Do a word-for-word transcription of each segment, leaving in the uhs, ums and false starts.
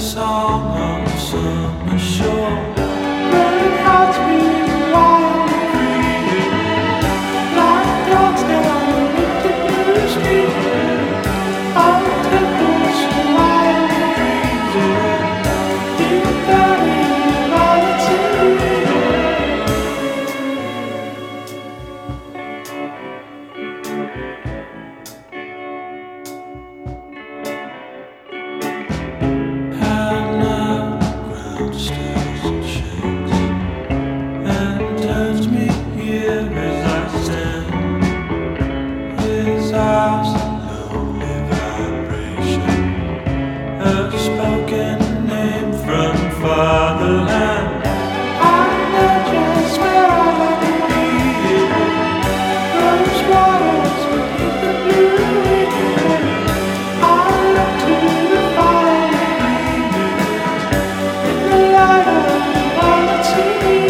song on the summer shore. Burning hearts beating wild and free, like dogs down a wicked blue street. All temples wild and crazy, deep down in reality. Spoken name from fatherland. I'm not just where I'd like to be. Those waters beneath the blue river. I look to the fire in the light of reality.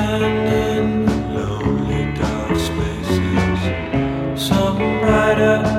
Some brighter